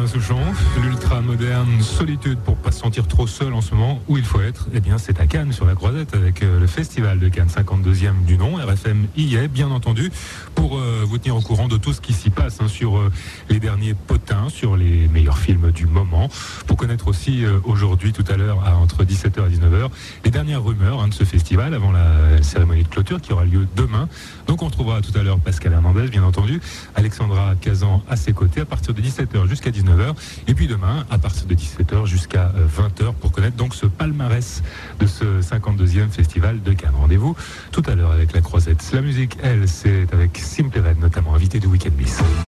Alain Souchon, l'ultra moderne solitude pour pas se sentir trop seul en ce moment. Où il faut être, eh bien c'est à Cannes sur la Croisette avec le festival de Cannes, 52e du nom. RFM y est bien entendu pour vous tenir au courant de tout ce qui s'y passe sur les derniers potins, sur les meilleurs films du moment. Pour connaître aussi aujourd'hui, tout à l'heure, entre 17h et 19h, les dernières rumeurs de ce festival avant la cérémonie de clôture qui aura lieu demain. Donc on retrouvera tout à l'heure Pascal Hernandez, bien entendu, Alexandra Kazan à ses côtés à partir de 17h jusqu'à 19h. Et puis demain, à partir de 17h jusqu'à 20h pour connaître donc ce palmarès de ce 52e festival de Cannes. Rendez-vous tout à l'heure avec la Croisette. La musique, elle, c'est avec Simple Red, notamment invité du Week-end Bis.